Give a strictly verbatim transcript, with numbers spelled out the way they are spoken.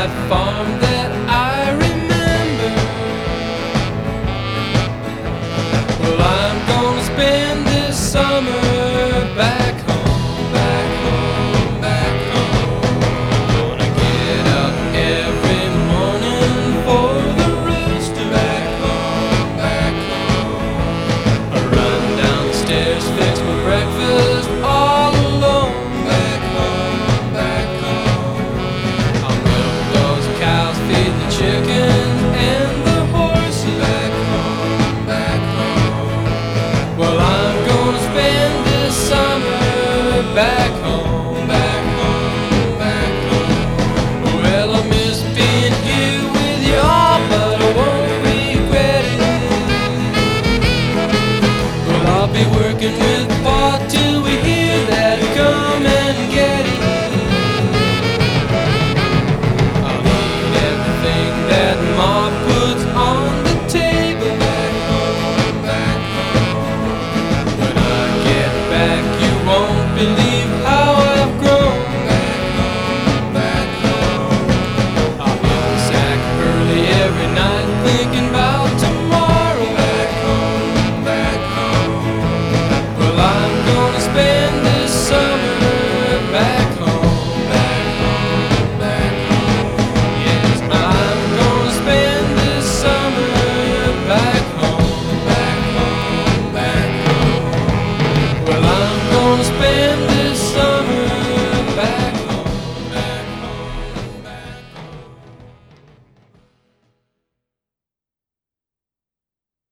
that farm that I remember. Well, I'm gonna spend this summer back home, back home, back home. Gonna get up every morning for the rooster. Back home, back home. I run downstairs, fix my breakfast all alone. Back home, back home. I'll milk those cows, feed the chickens and the horses. Back home, back home. Well, I'm gonna spend this summer back home, back home, back home. Well, I miss being here with y'all, but I won't regret it. Well, I'll be working with Pa till we hear that come and get it. I'll eat everything that Ma puts on the table. Back home, back home. When I get back, you won't believe how I've grown. Back home, back home. I'll hit the sack early every night, thinking about tomorrow. Back home, back home. Well, I'm gonna spend this summer back home, back home, back home. Yes, I'm gonna spend this summer back home, back home, back home. Well, I'm